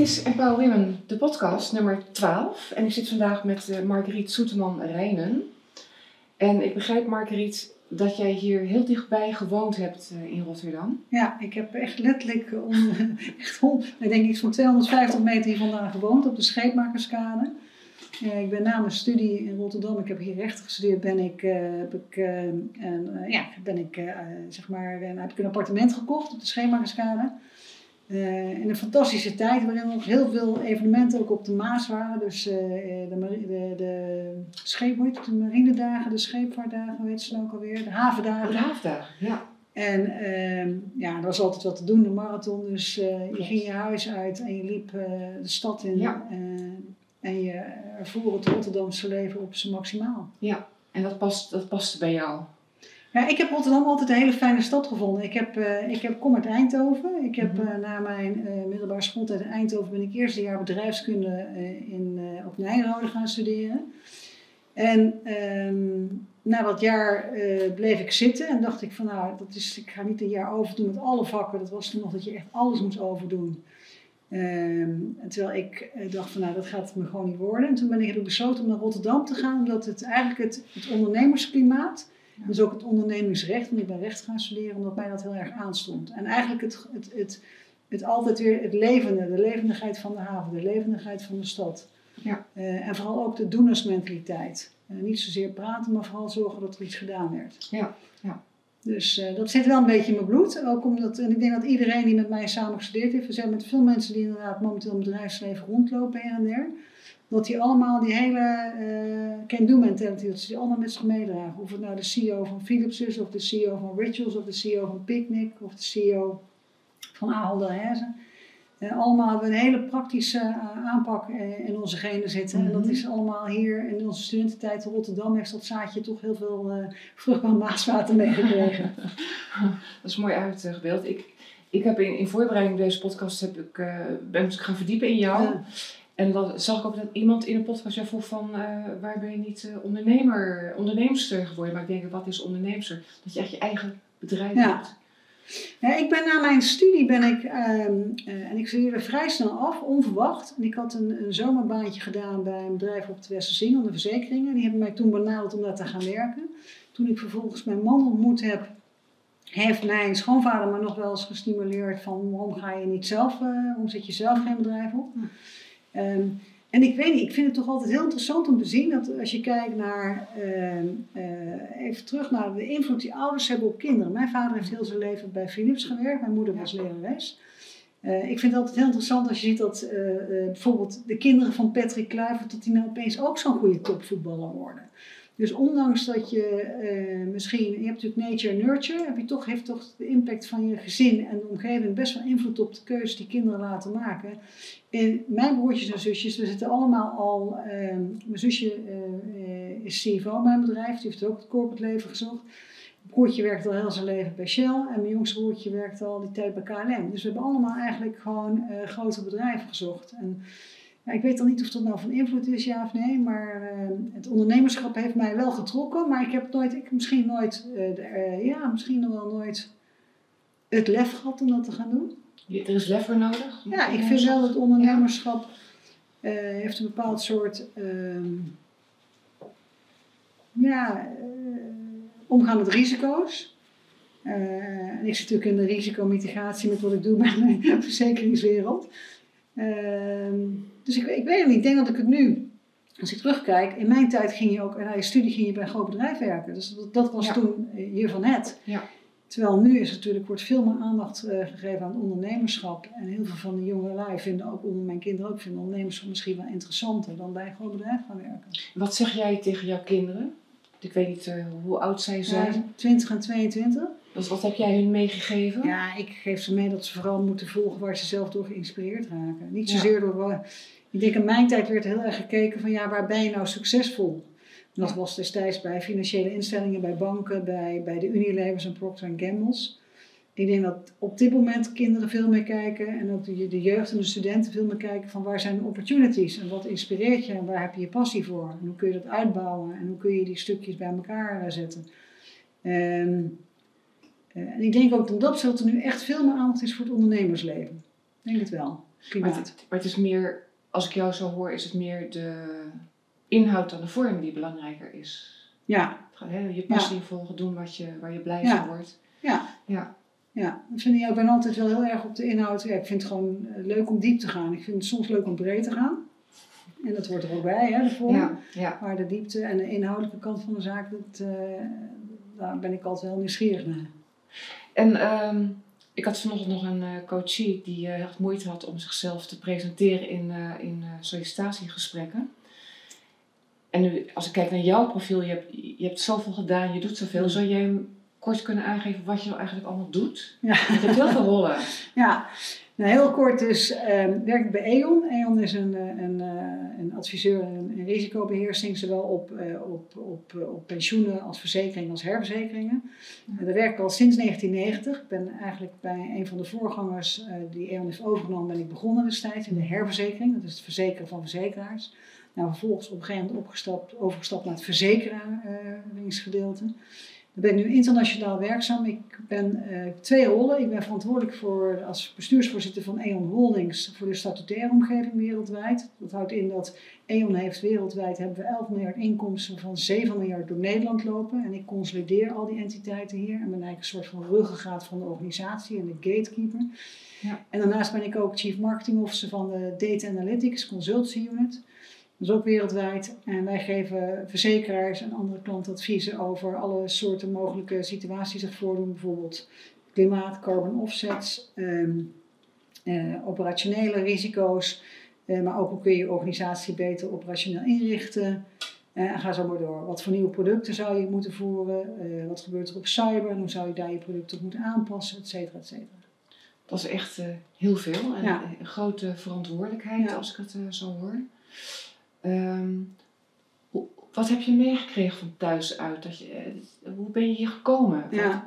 is Empower Women, de podcast nummer 12. En ik zit vandaag met Marguerite Soeterman-Rijnen. En ik begrijp, Marguerite, dat jij hier heel dichtbij gewoond hebt in Rotterdam. Ja, ik heb echt letterlijk ik denk iets van 250 meter hier vandaan gewoond op de Scheepmakerskade. Ik ben na mijn studie in Rotterdam, ik heb hier rechten gestudeerd, heb ik een appartement gekocht op de Scheepmakerskade. In een fantastische tijd waarin nog heel veel evenementen ook op de Maas waren. Dus de marinedagen, de scheepvaartdagen, hoe heet ze nou ook alweer? De havendagen. De havendagen, ja. En er was altijd wat te doen, de marathon. Dus je ging je huis uit en je liep de stad in. Ja. En je ervoer het Rotterdamse leven op zijn maximaal. Ja, en dat paste bij jou? Ja, ik heb Rotterdam altijd een hele fijne stad gevonden. Ik kom uit Eindhoven. Ik heb na mijn middelbare schooltijd in Eindhoven ben ik eerste jaar bedrijfskunde op Nijrode gaan studeren. En na dat jaar bleef ik zitten en dacht ik van ik ga niet een jaar overdoen met alle vakken. Dat was toen nog dat je echt alles moest overdoen. Terwijl ik dacht van dat gaat me gewoon niet worden. En toen heb ik besloten om naar Rotterdam te gaan, omdat het eigenlijk het ondernemersklimaat, dus ook het ondernemingsrecht, want ik ben recht gaan studeren, omdat mij dat heel erg aanstond. En eigenlijk het altijd weer het levende, de levendigheid van de haven, de levendigheid van de stad. Ja. En vooral ook de doenersmentaliteit. Niet zozeer praten, maar vooral zorgen dat er iets gedaan werd. Ja, ja. Dus dat zit wel een beetje in mijn bloed. Ook en ik denk dat iedereen die met mij samen gestudeerd heeft, we zijn met veel mensen die inderdaad momenteel in het bedrijfsleven rondlopen her en der, dat die allemaal die hele can-do mentality, dat ze die allemaal met zich meedragen. Of het nou de CEO van Philips is, of de CEO van Rituals, of de CEO van Picnic, of de CEO van Ahold Delhaize. Allemaal hebben we een hele praktische aanpak in onze genen zitten. En dat is allemaal hier in onze studententijd in Rotterdam heeft dat zaadje toch heel veel vruchtbaar maaswater meegekregen. Dat is mooi uitgebeeld. Ik heb in voorbereiding op deze podcast ben ik gaan verdiepen in jou. Ja. En dan zag ik ook dat iemand in een podcast jou vroeg van waar ben je niet onderneemster geworden? Maar ik denk, wat is onderneemster? Dat je echt je eigen bedrijf hebt. Ja, ik ben na mijn studie en ik studeerde vrij snel af, onverwacht. En ik had een zomerbaantje gedaan bij een bedrijf op het Westerszingel, de verzekeringen. Die hebben mij toen benaderd om daar te gaan werken. Toen ik vervolgens mijn man ontmoet heb, heeft mijn schoonvader me nog wel eens gestimuleerd van waarom zet je zelf geen bedrijf op? En ik weet niet, ik vind het toch altijd heel interessant om te zien dat als je kijkt naar, even terug naar de invloed die ouders hebben op kinderen. Mijn vader heeft heel zijn leven bij Philips gewerkt, mijn moeder was lerares. Ik vind het altijd heel interessant als je ziet dat bijvoorbeeld de kinderen van Patrick Kluivert, dat die nou opeens ook zo'n goede topvoetballer worden. Dus ondanks dat je je hebt natuurlijk nature en nurture, heeft toch de impact van je gezin en de omgeving best wel invloed op de keuzes die kinderen laten maken. En mijn broertjes en zusjes, we zitten allemaal al, mijn zusje is CFO bij een bedrijf, die heeft ook het corporate leven gezocht. Mijn broertje werkt al heel zijn leven bij Shell en mijn jongste broertje werkt al die tijd bij KLM. Dus we hebben allemaal eigenlijk gewoon grotere bedrijven gezocht. En, ik weet dan niet of dat nou van invloed is, ja of nee, maar het ondernemerschap heeft mij wel getrokken. Maar ik heb misschien nog wel nooit het lef gehad om dat te gaan doen. Er is lef voor nodig? Ja, ik vind wel dat ondernemerschap heeft een bepaald soort omgaan met risico's. En ik zit natuurlijk in de risicomitigatie met wat ik doe bij mijn verzekeringswereld. Dus ik weet het niet. Ik denk dat ik het nu, als ik terugkijk, in mijn tijd ging je ook, na je studie ging je bij een groot bedrijf werken. Dus dat was toen je van het. Ja. Terwijl nu wordt veel meer aandacht gegeven aan het ondernemerschap. En heel veel van de jongelui vinden ook, mijn kinderen ook, vinden ondernemerschap misschien wel interessanter dan bij een groot bedrijf gaan werken. Wat zeg jij tegen jouw kinderen? Ik weet niet hoe oud zij zijn. 20 en 22. Dus wat heb jij hun meegegeven? Ja, ik geef ze mee dat ze vooral moeten volgen waar ze zelf door geïnspireerd raken. Niet zozeer door... Ik denk in mijn tijd werd heel erg gekeken van waar ben je nou succesvol? En dat was destijds bij financiële instellingen, bij banken, bij de Unilevers en Procter & Gamble's. Ik denk dat op dit moment kinderen veel meer kijken en ook de jeugd en de studenten veel meer kijken van waar zijn de opportunities en wat inspireert je en waar heb je je passie voor? En hoe kun je dat uitbouwen en hoe kun je die stukjes bij elkaar zetten? En ik denk ook dat er nu echt veel meer aandacht is voor het ondernemersleven. Ik denk het wel. klimaat. Maar het is meer, als ik jou zo hoor, is het meer de inhoud dan de vorm die belangrijker is. Ja. Je passie volgen, doen waar je blij van wordt. Ja, ik ben altijd wel heel erg op de inhoud. Ja, ik vind het gewoon leuk om diep te gaan. Ik vind het soms leuk om breed te gaan. En dat hoort er ook bij, de vorm. Ja. Maar de diepte en de inhoudelijke kant van de zaak, daar ben ik altijd wel nieuwsgierig naar. En ik had vanochtend nog een coachie die echt moeite had om zichzelf te presenteren in sollicitatiegesprekken. En nu, als ik kijk naar jouw profiel, je hebt zoveel gedaan, je doet zoveel. Zou jij hem kort kunnen aangeven wat je nou eigenlijk allemaal doet? Ja. Je hebt heel veel rollen. Ja, nou, heel kort dus werk ik bij E.ON. E.ON is een adviseur en risicobeheersing, zowel op pensioenen als verzekeringen als herverzekeringen. Daar werk ik al sinds 1990. Ik ben eigenlijk bij een van de voorgangers die E.ON heeft overgenomen, ben ik begonnen destijds in de herverzekering. Dat is het verzekeren van verzekeraars. Nou, vervolgens op een gegeven moment overgestapt naar het verzekeringsgedeelte. Daar ben ik nu internationaal werkzaam. Ik ben 2 rollen. Ik ben verantwoordelijk als bestuursvoorzitter van E.ON Holdings voor de statutaire omgeving wereldwijd. Dat houdt in dat E.ON heeft wereldwijd hebben we 11 miljard inkomsten van 7 miljard door Nederland lopen. En ik consolideer al die entiteiten hier en ben eigenlijk een soort van ruggengraat van de organisatie en de gatekeeper. Ja. En daarnaast ben ik ook Chief Marketing Officer van de Data Analytics Consultancy Unit. Dat is ook wereldwijd. En wij geven verzekeraars en andere klanten adviezen over alle soorten mogelijke situaties die zich voordoen. Bijvoorbeeld klimaat, carbon offsets, operationele risico's. Maar ook hoe kun je je organisatie beter operationeel inrichten. En ga zo maar door. Wat voor nieuwe producten zou je moeten voeren? Wat gebeurt er op cyber? En hoe zou je daar je producten op moeten aanpassen? Et cetera, et cetera. Dat is echt heel veel. Een grote verantwoordelijkheid als ik het zo hoor. Wat heb je meegekregen van thuis uit? Hoe ben je hier gekomen? Ja.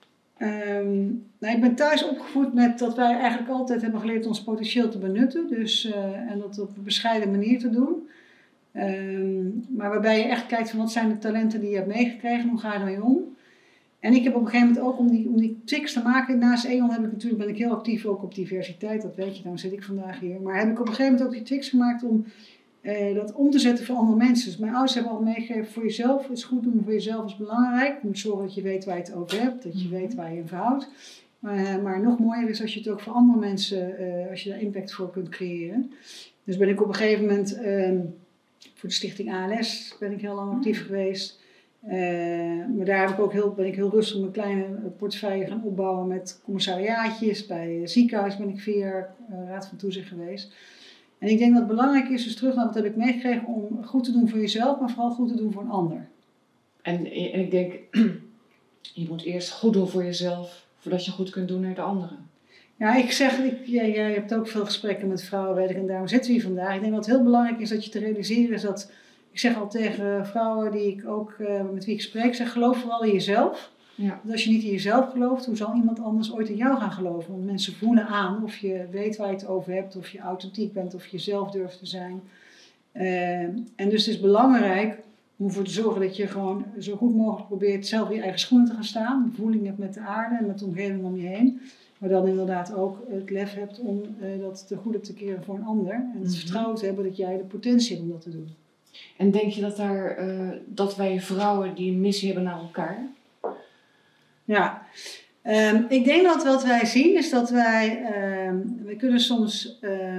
Ik ben thuis opgevoed met dat wij eigenlijk altijd hebben geleerd ons potentieel te benutten. Dus, en dat op een bescheiden manier te doen. Maar waarbij je echt kijkt van wat zijn de talenten die je hebt meegekregen, hoe ga je ermee om? En ik heb op een gegeven moment ook om die tricks te maken, naast E.ON ben ik heel actief ook op diversiteit, dat weet je, daarom zit ik vandaag hier. Maar heb ik op een gegeven moment ook die tricks gemaakt om dat om te zetten voor andere mensen. Dus mijn ouders hebben al meegegeven voor jezelf, het is goed doen voor jezelf is belangrijk. Je moet zorgen dat je weet waar je het over hebt, dat je weet waar je in verhoudt. Maar nog mooier is als je het ook voor andere mensen, als je daar impact voor kunt creëren. Dus ben ik op een gegeven moment voor de stichting ALS ben ik heel lang actief geweest. Maar daar ben ik heel rustig mijn kleine portefeuille gaan opbouwen met commissariaatjes. Bij ziekenhuis ben ik 4 jaar raad van toezicht geweest. En ik denk dat het belangrijk is, dus terug naar wat heb ik meegekregen, om goed te doen voor jezelf, maar vooral goed te doen voor een ander. En ik denk, je moet eerst goed doen voor jezelf, voordat je goed kunt doen naar de anderen. Ja, jij hebt ook veel gesprekken met vrouwen, weet ik, en daarom zitten we hier vandaag. Ik denk dat het heel belangrijk is dat je te realiseren is dat, ik zeg al tegen vrouwen met wie ik spreek, zeg geloof vooral in jezelf. Ja. Want als je niet in jezelf gelooft, hoe zal iemand anders ooit in jou gaan geloven? Want mensen voelen aan of je weet waar je het over hebt, of je authentiek bent, of je zelf durft te zijn. En dus het is belangrijk om ervoor te zorgen dat je gewoon zo goed mogelijk probeert zelf in je eigen schoenen te gaan staan. Voeling hebt met de aarde en met de omgeving om je heen. Maar dan inderdaad ook het lef hebt om dat te goede te keren voor een ander. En het vertrouwen te hebben dat jij de potentie hebt om dat te doen. En denk je dat wij vrouwen die een missie hebben naar elkaar? Ja, ik denk dat wat wij zien is dat wij kunnen soms,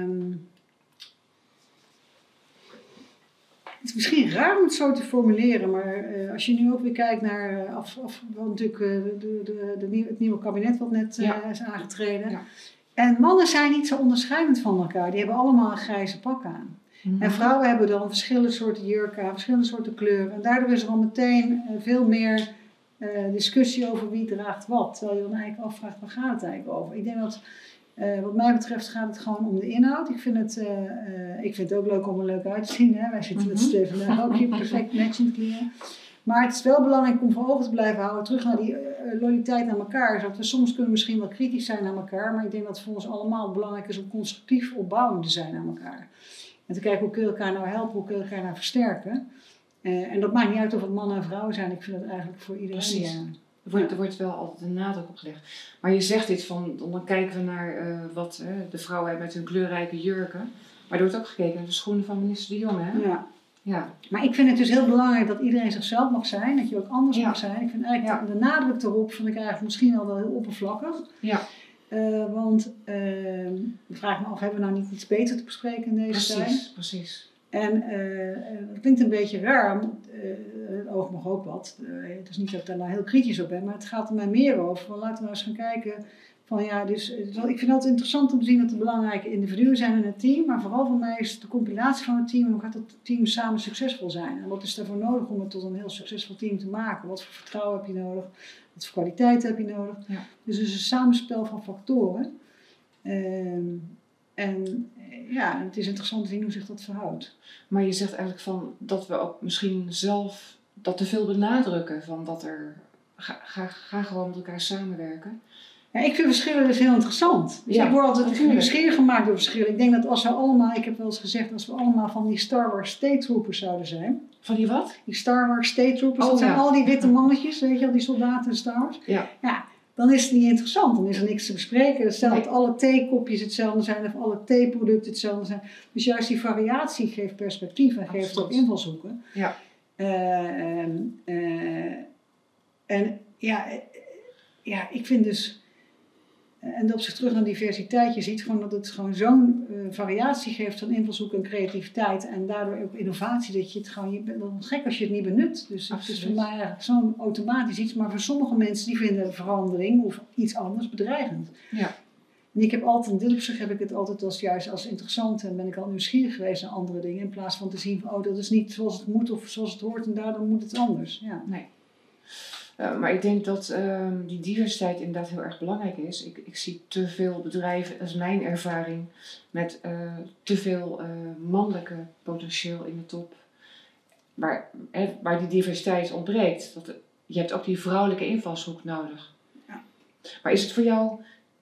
het is misschien raar om het zo te formuleren, maar als je nu ook weer kijkt naar natuurlijk het nieuwe kabinet wat net is aangetreden. Ja. En mannen zijn niet zo onderscheidend van elkaar, die hebben allemaal een grijze pak aan. Mm-hmm. En vrouwen hebben dan verschillende soorten jurken aan, verschillende soorten kleuren. En daardoor is er al meteen veel meer discussie over wie draagt wat. Terwijl je dan eigenlijk afvraagt, waar gaat het eigenlijk over? Ik denk dat, wat mij betreft, gaat het gewoon om de inhoud. Ik vind het ook leuk om er leuk uit te zien. Hè? Wij zitten met z'n tweeën vandaag ook hier perfect matchend kleren. Maar het is wel belangrijk om voor ogen te blijven houden, terug naar die loyaliteit naar elkaar. Zodat we soms kunnen misschien wel kritisch zijn naar elkaar, maar ik denk dat het voor ons allemaal belangrijk is om constructief opbouwend te zijn naar elkaar. En te kijken hoe kun je elkaar nou helpen, hoe kun je elkaar nou versterken. En dat maakt niet uit of het mannen en vrouwen zijn. Ik vind dat eigenlijk voor iedereen. Er wordt wel altijd een nadruk op gelegd. Maar je zegt dit van, dan kijken we naar wat de vrouwen hebben met hun kleurrijke jurken. Maar er wordt ook gekeken naar de schoenen van minister De Jonge, hè? Ja. Maar ik vind het dus heel belangrijk dat iedereen zichzelf mag zijn, dat je ook anders mag zijn. Ik vind eigenlijk de nadruk erop, vind ik eigenlijk misschien al wel heel oppervlakkig. Ja. Want ik vraag me af, hebben we nou niet iets beter te bespreken in deze tijd? Precies. En het klinkt een beetje raar, het oog mag ook wat. Het is niet dat ik daar nou heel kritisch op ben, maar het gaat er mij meer over. Laten we nou eens gaan kijken. Dus, ik vind het altijd interessant om te zien dat er belangrijke individuen zijn in het team. Maar vooral voor mij is het de compilatie van het team. Hoe gaat het team samen succesvol zijn? En wat is daarvoor nodig om het tot een heel succesvol team te maken? Wat voor vertrouwen heb je nodig? Wat voor kwaliteit heb je nodig? Ja. Dus het is een samenspel van factoren. Het is interessant te zien hoe zich dat verhoudt. Maar je zegt eigenlijk van dat we ook misschien zelf dat te veel benadrukken. Van dat er, ga gewoon met elkaar samenwerken. Ja, ik vind verschillen dus heel interessant. Dus ik word altijd nieuwsgierig gemaakt door verschillen. Ik denk dat als we allemaal, ik heb wel eens gezegd, als we allemaal van die Star Wars State Troopers zouden zijn. Van die wat? Die Star Wars State Troopers, dat zijn al die witte mannetjes, weet je wel, die soldaten in Star Wars. Ja, dan is het niet interessant, dan is er niks te bespreken. Stel dat alle theekopjes hetzelfde zijn of alle theeproducten hetzelfde zijn. Dus juist die variatie geeft perspectief en geeft ook invalshoeken. Ja. Ik vind dus... En op zich terug naar diversiteit, je ziet gewoon dat het gewoon zo'n variatie geeft van invalshoek en creativiteit en daardoor ook innovatie, dat je het gewoon, je bent dan gek als je het niet benut. Dus het is voor mij eigenlijk zo'n automatisch iets, maar voor sommige mensen die vinden verandering of iets anders bedreigend. Ja. En ik heb altijd, in dit opzicht heb ik het altijd juist als interessant en ben ik al nieuwsgierig geweest naar andere dingen, in plaats van te zien van, dat is niet zoals het moet of zoals het hoort en daardoor moet het anders. Ja. Nee. Maar ik denk dat die diversiteit inderdaad heel erg belangrijk is. Ik zie te veel bedrijven, dat is mijn ervaring, met te veel mannelijke potentieel in de top. Waar die diversiteit ontbreekt. Je hebt ook die vrouwelijke invalshoek nodig. Ja. Maar is het voor jou,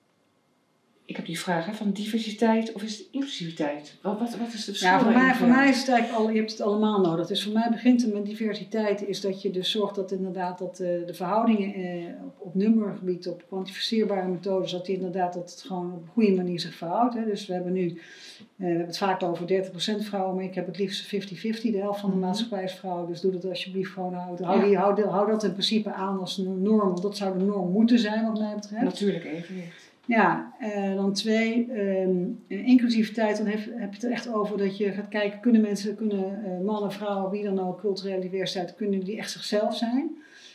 ik heb die vraag, van diversiteit of is het inclusiviteit? Wat is het verschil? Ja, voor mij is het eigenlijk je hebt het allemaal nodig. Dus voor mij begint het met diversiteit, is dat je dus zorgt dat inderdaad dat de verhoudingen op nummergebied, op kwantificeerbare methodes, dat het gewoon op een goede manier zich verhoudt. Hè. Dus we hebben het vaak over 30% vrouwen, maar ik heb het liefst 50-50, de helft van de maatschappij is vrouwen. Dus doe dat alsjeblieft gewoon hou dat in principe aan als een norm, want dat zou de norm moeten zijn wat mij betreft. Natuurlijk evenwicht. Ja, dan 2, inclusiviteit, dan heb je het er echt over dat je gaat kijken, kunnen mannen, vrouwen, wie dan ook, culturele diversiteit, kunnen die echt zichzelf zijn?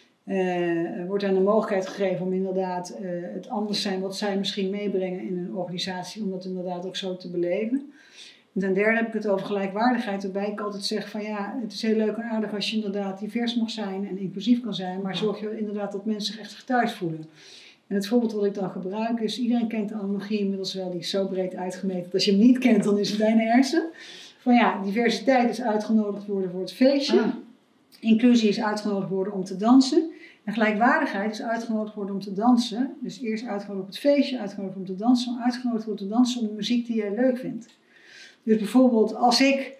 Wordt hen de mogelijkheid gegeven om inderdaad het anders zijn wat zij misschien meebrengen in een organisatie, om dat inderdaad ook zo te beleven. En ten derde heb ik het over gelijkwaardigheid, waarbij ik altijd zeg van het is heel leuk en aardig als je inderdaad divers mag zijn en inclusief kan zijn, maar zorg je inderdaad dat mensen zich echt thuis voelen. En het voorbeeld wat ik dan gebruik is, iedereen kent de analogie inmiddels wel, die is zo breed uitgemeten dat als je hem niet kent, dan is het bijna ernstig. Van diversiteit is uitgenodigd worden voor het feestje. Inclusie is uitgenodigd worden om te dansen. En gelijkwaardigheid is uitgenodigd worden om te dansen. Dus eerst uitgenodigd op het feestje, uitgenodigd om te dansen, maar uitgenodigd worden om te dansen om de muziek die jij leuk vindt. Dus bijvoorbeeld als ik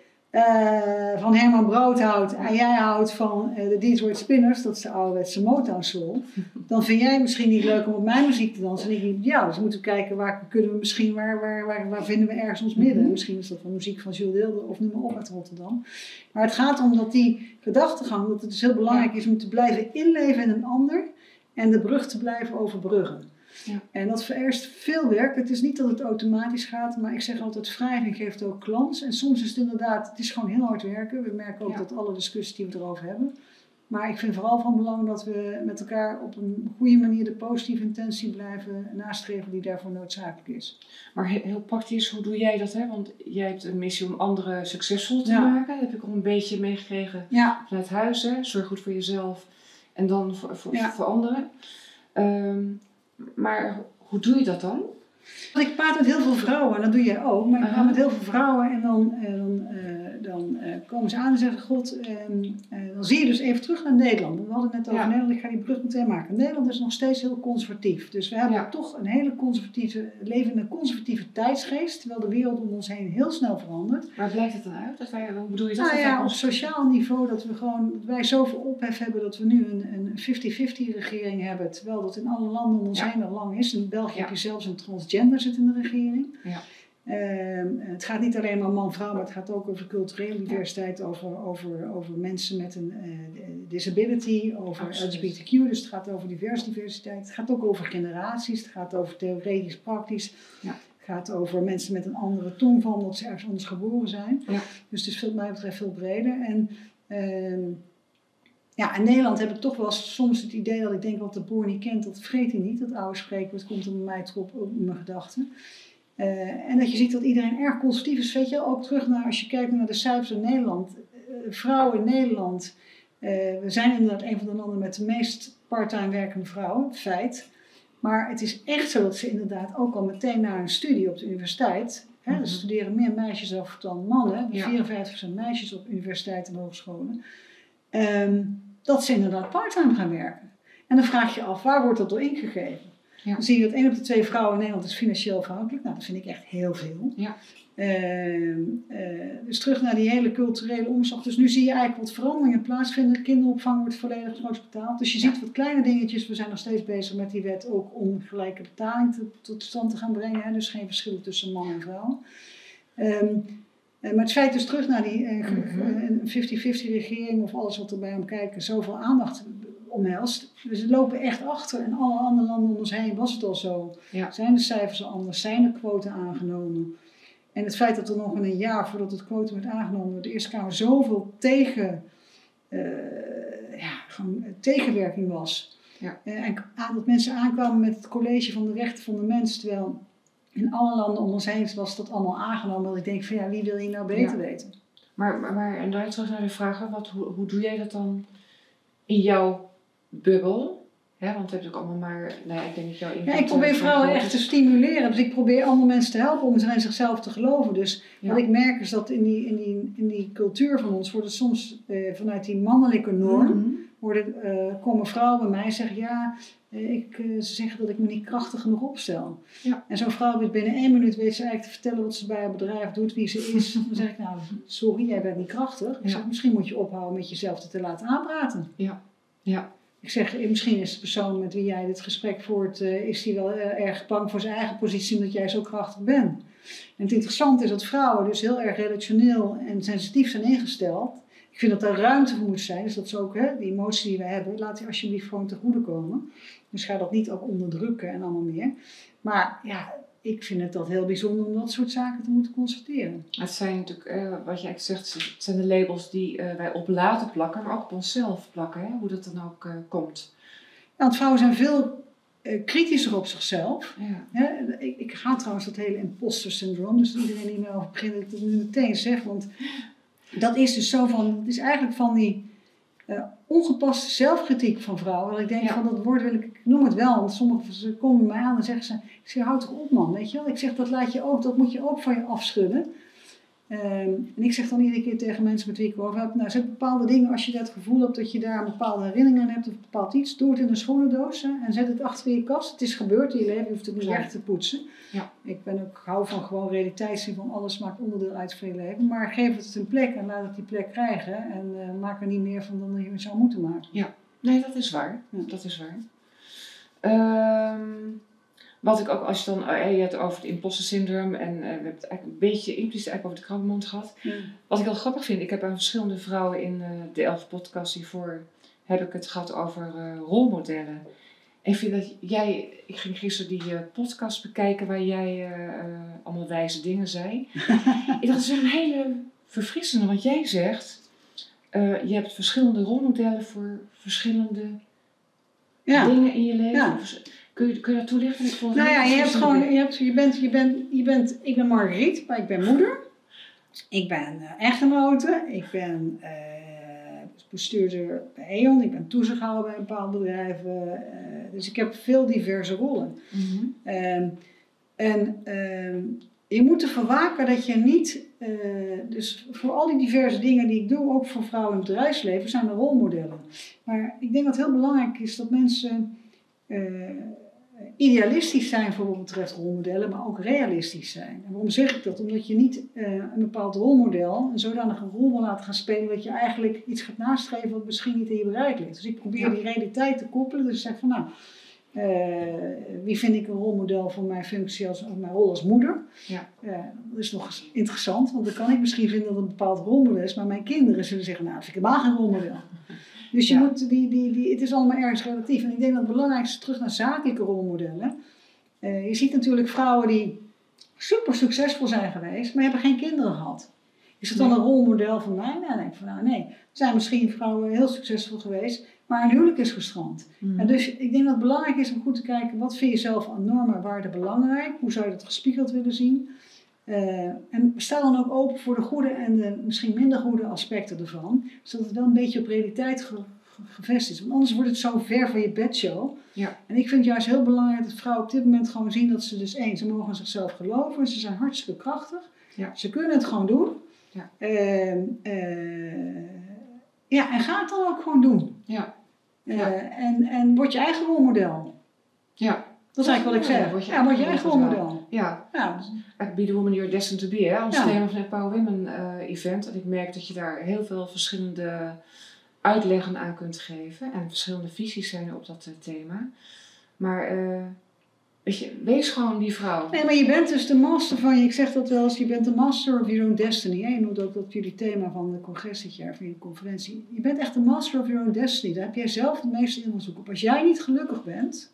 van Herman Brood houdt en jij houdt van de Detroit Spinners, dat is de ouderwetse Motown Soul, dan vind jij misschien niet leuk om op mijn muziek te dansen en ik niet op jou. Dus moeten we kijken waar vinden we ergens ons midden. Misschien is dat van muziek van Jules Deelder of noem maar op uit Rotterdam. Maar het gaat om dat die gedachtegang, dat het dus heel belangrijk is om te blijven inleven in een ander en de brug te blijven overbruggen. Ja. En dat vereist veel werk. Het is niet dat het automatisch gaat, maar ik zeg altijd wrijving geeft ook glans. En soms is het inderdaad, het is gewoon heel hard werken. We merken ook dat alle discussies die we erover hebben. Maar ik vind vooral van belang dat we met elkaar op een goede manier de positieve intentie blijven nastreven die daarvoor noodzakelijk is. Maar heel praktisch, hoe doe jij dat? Hè? Want jij hebt een missie om anderen succesvol te maken. Dat heb ik al een beetje meegekregen vanuit huis. Hè? Zorg goed voor jezelf en dan voor anderen. Maar hoe doe je dat dan? Ik praat met heel veel vrouwen, en dat doe jij ook, maar ik praat met heel veel vrouwen en dan komen ze aan en zeggen, god, dan zie je dus even terug naar Nederland. We hadden het net over Nederland, ik ga die brug meteen maken. Nederland is nog steeds heel conservatief, dus we hebben toch een hele leven in een conservatieve tijdsgeest, terwijl de wereld om ons heen heel snel verandert. Waar blijkt het dan uit? Hoe bedoel je dat? Nou ja, op sociaal niveau dat wij zoveel ophef hebben dat we nu een 50-50 regering hebben, terwijl dat in alle landen om ons heen al lang is. In België heb je zelfs een transgender zit in de regering. Ja. Het gaat niet alleen maar man-vrouw, maar het gaat ook over culturele diversiteit, over mensen met een disability, over LGBTQ, dus het gaat over diversiteit. Het gaat ook over generaties, het gaat over theoretisch, praktisch. Ja. Het gaat over mensen met een andere tongval, omdat ze ergens anders geboren zijn. Ja. Dus het is wat mij betreft veel breder. En in Nederland heb ik toch wel soms het idee dat ik denk, wat de boer niet kent, dat vreet hij niet. Dat oude spreekwoord komt er bij mij op mijn gedachten. En dat je ziet dat iedereen erg conservatief is. Weet je, ook terug naar, als je kijkt naar de cijfers in Nederland. Vrouwen in Nederland, we zijn inderdaad een van de landen met de meest parttime werkende vrouwen, feit. Maar het is echt zo dat ze inderdaad ook al meteen na een studie op de universiteit, er studeren meer meisjes af dan mannen, 54% meisjes op universiteiten en hogescholen, dat ze inderdaad parttime gaan werken. En dan vraag je af, waar wordt dat door ingegeven? Ja. Dan zie je dat 1 op de 2 vrouwen in Nederland is financieel afhankelijk. Nou, dat vind ik echt heel veel. Ja. Dus terug naar die hele culturele omslag. Dus nu zie je eigenlijk wat veranderingen plaatsvinden. Kinderopvang wordt volledig groots betaald. Dus je ziet wat kleine dingetjes. We zijn nog steeds bezig met die wet ook om gelijke betaling tot stand te gaan brengen. Hè? Dus geen verschil tussen man en vrouw. Maar het feit dus terug naar die 50-50 regering of alles wat er bij hem kijken, zoveel aandacht omhelst. Dus we lopen echt achter. In alle andere landen om ons heen was het al zo. Ja. Zijn de cijfers al anders? Zijn de quoten aangenomen? En het feit dat er nog in een jaar voordat het quotum werd aangenomen, de Eerste Kamer zoveel tegenwerking was. Ja. En dat mensen aankwamen met het college van de rechten van de mens, terwijl in alle landen om ons heen was dat allemaal aangenomen. Dat ik denk van wie wil je nou beter weten? Maar en dan terug naar de vraag, hoe doe jij dat dan in jouw bubbel? Ja, want het heeft ook allemaal maar, ik denk dat jouw ik probeer vrouwen echt te stimuleren. Dus ik probeer andere mensen te helpen om in zichzelf te geloven. Dus wat ik merk is dat in die cultuur van ons wordt het soms vanuit die mannelijke norm, komen vrouwen bij mij en zeggen, ze zeggen dat ik me niet krachtig genoeg opstel. Ja. En zo'n vrouw weet binnen 1 minuut weet ze eigenlijk te vertellen wat ze bij haar bedrijf doet, wie ze is. Dan zeg ik, sorry, jij bent niet krachtig. Ik zeg, misschien moet je ophouden met jezelf te laten aanpraten. Ja. Ja. Ik zeg, misschien is de persoon met wie jij dit gesprek voert, is die wel erg bang voor zijn eigen positie omdat jij zo krachtig bent. En het interessante is dat vrouwen dus heel erg relationeel en sensitief zijn ingesteld. Ik vind dat er ruimte voor moet zijn, dus dat ze ook die emotie die we hebben, laat die alsjeblieft gewoon te goede komen. Dus ga dat niet ook onderdrukken en allemaal meer. Maar ik vind het dat heel bijzonder om dat soort zaken te moeten constateren. Het zijn natuurlijk, wat jij zegt, het zijn de labels die wij op laten plakken, maar ook op onszelf plakken, hè? Hoe dat dan ook komt. Want vrouwen zijn veel kritischer op zichzelf. Ja. Ik ga trouwens dat hele imposter syndroom, dus iedereen die nou over begint, dat ik dat nu meteen zeg, want dat is dus zo van, het is eigenlijk van die ongepaste zelfkritiek van vrouwen. Dat ik denk van dat woord ik noem het wel, want sommigen komen bij mij aan en zeggen ze, ik zeg, houd toch op man, weet je wel. Ik zeg, dat moet je ook van je afschudden. En ik zeg dan iedere keer tegen mensen met wie ik over heb, zet bepaalde dingen, als je dat gevoel hebt dat je daar een bepaalde herinnering aan hebt of een bepaald iets, doe het in een schoenendoos en zet het achter in je kast. Het is gebeurd in je leven, je hoeft het niet weg te poetsen. Ja. Ik hou van gewoon realiteit zien van alles maakt onderdeel uit van je leven, maar geef het een plek en laat het die plek krijgen en maak er niet meer van dan je zou moeten maken. Ja, nee, dat is waar. Ja. Dat is waar. Wat ik ook, als je dan, je hebt over het imposter syndroom en we hebben het eigenlijk een beetje impliciet over de krankmond gehad. Ja. Wat ik heel grappig vind, ik heb aan verschillende vrouwen in de 11 podcast hiervoor heb ik het gehad over rolmodellen. En ik vind dat ik ging gisteren die podcast bekijken waar jij allemaal wijze dingen zei. Ik dacht, dat is een hele verfrissende, want jij zegt, je hebt verschillende rolmodellen voor verschillende dingen in je leven. Ja. Kun je dat toelichten? Ik ben Margriet, maar ik ben moeder. Ik ben echtgenote. Ik ben bestuurder bij E.ON. Ik ben toezichthouder bij een bepaald bedrijf. Dus ik heb veel diverse rollen. Mm-hmm. En je moet ervoor waken dat je niet, dus voor al die diverse dingen die ik doe, ook voor vrouwen in het bedrijfsleven, zijn er rolmodellen. Maar ik denk dat het heel belangrijk is dat mensen idealistisch zijn voor wat betreft rolmodellen, maar ook realistisch zijn. En waarom zeg ik dat? Omdat je niet een bepaald rolmodel een zodanige rol wil laten gaan spelen dat je eigenlijk iets gaat nastreven wat misschien niet in je bereik ligt. Dus ik probeer die realiteit te koppelen. Dus ik zeg van nou, wie vind ik een rolmodel voor mijn functie als mijn rol als moeder? Ja. Dat is nog eens interessant, want dan kan ik misschien vinden dat het een bepaald rolmodel is, maar mijn kinderen zullen zeggen, nou, dat vind ik helemaal geen rolmodel. Dus je moet het is allemaal ergens relatief. En ik denk dat het belangrijkste is terug naar zakelijke rolmodellen. Je ziet natuurlijk vrouwen die super succesvol zijn geweest, maar hebben geen kinderen gehad. Is dat dan een rolmodel van mij? Nou, denk ik van nou nee. Er zijn misschien vrouwen heel succesvol geweest, maar hun huwelijk is gestrand. En dus ik denk dat het belangrijk is om goed te kijken, wat vind je zelf aan normen en waarden belangrijk? Hoe zou je dat gespiegeld willen zien? En sta dan ook open voor de goede en de misschien minder goede aspecten ervan. Zodat het wel een beetje op realiteit gevestigd is. Want anders wordt het zo ver van je bedshow. Ja. En ik vind het juist heel belangrijk dat vrouwen op dit moment gewoon zien dat ze dus ze mogen in zichzelf geloven. Ze zijn hartstikke krachtig. Ja. Ze kunnen het gewoon doen. Ja. En ga het dan ook gewoon doen. Ja. En word je eigen rolmodel. Ja. Dat is eigenlijk wat ik zeg. Word je eigen rolmodel. Ja. Be the woman you're destined to be. Hè? Ons thema van het Power Women event. En ik merk dat je daar heel veel verschillende uitleggen aan kunt geven. En verschillende visies zijn er op dat thema. Maar weet je, wees gewoon die vrouw. Nee, maar je bent dus de master van, ik zeg dat wel eens, je bent de master of your own destiny. Hè? Je noemt ook dat jullie thema van de congres dit jaar, van je conferentie. Je bent echt de master of your own destiny. Daar heb jij zelf het meeste invalshoek op. Als jij niet gelukkig bent,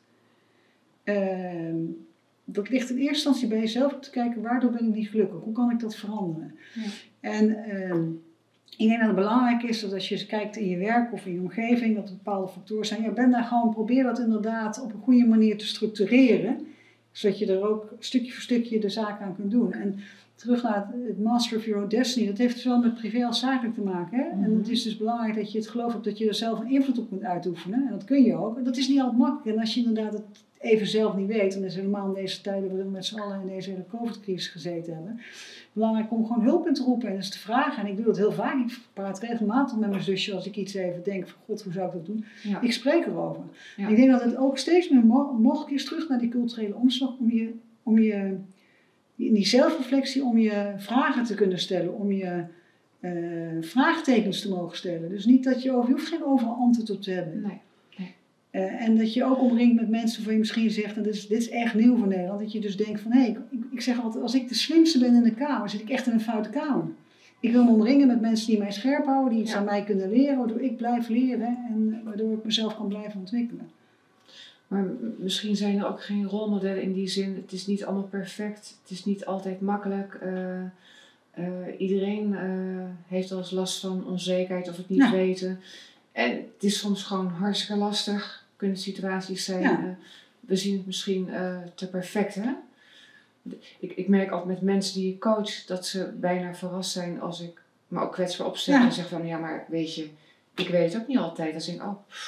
dat ligt in eerste instantie bij jezelf om te kijken, waardoor ben ik niet gelukkig? Hoe kan ik dat veranderen? Ja. En ik denk dat het belangrijk is dat als je kijkt in je werk of in je omgeving, dat er bepaalde factoren zijn. Ben daar gewoon, probeer dat inderdaad op een goede manier te structureren. Zodat je er ook stukje voor stukje de zaak aan kunt doen. En terug naar het master of your own destiny, dat heeft zowel met privé als zakelijk te maken. Hè? En het is dus belangrijk dat je het geloof hebt dat je er zelf een invloed op kunt uitoefenen. En dat kun je ook. En dat is niet altijd makkelijk. En als je inderdaad het even zelf niet weet, en dat is helemaal in deze tijden waarin we met z'n allen in deze hele COVID-crisis gezeten hebben, belangrijk om gewoon hulp in te roepen en eens te vragen. En ik doe dat heel vaak. Ik praat regelmatig met mijn zusje als ik iets even denk van god, hoe zou ik dat doen? Ja. Ik spreek erover. Ja. Ik denk dat het ook steeds meer mogelijk is terug naar die culturele omslag om je in die zelfreflectie, om je vragen te kunnen stellen, om je vraagtekens te mogen stellen. Dus niet dat je hoeft geen overal antwoord op te hebben. Nee. En dat je ook omringt met mensen waarvan je misschien zegt, en dit is echt nieuw voor Nederland, dat je dus denkt van, hé, ik zeg altijd, als ik de slimste ben in de kamer, zit ik echt in een foute kamer. Ik wil me omringen met mensen die mij scherp houden, die iets aan mij kunnen leren, waardoor ik blijf leren en waardoor ik mezelf kan blijven ontwikkelen. Maar misschien zijn er ook geen rolmodellen in die zin, het is niet allemaal perfect, het is niet altijd makkelijk. Iedereen heeft wel eens last van onzekerheid of het niet weten. En het is soms gewoon hartstikke lastig. Kunnen situaties zijn, we zien het misschien te perfect. Hè? Ik merk altijd met mensen die ik coach dat ze bijna verrast zijn als ik me ook kwetsbaar opstel en zeg van ja, maar weet je, ik weet het ook niet altijd. Dan denk ik,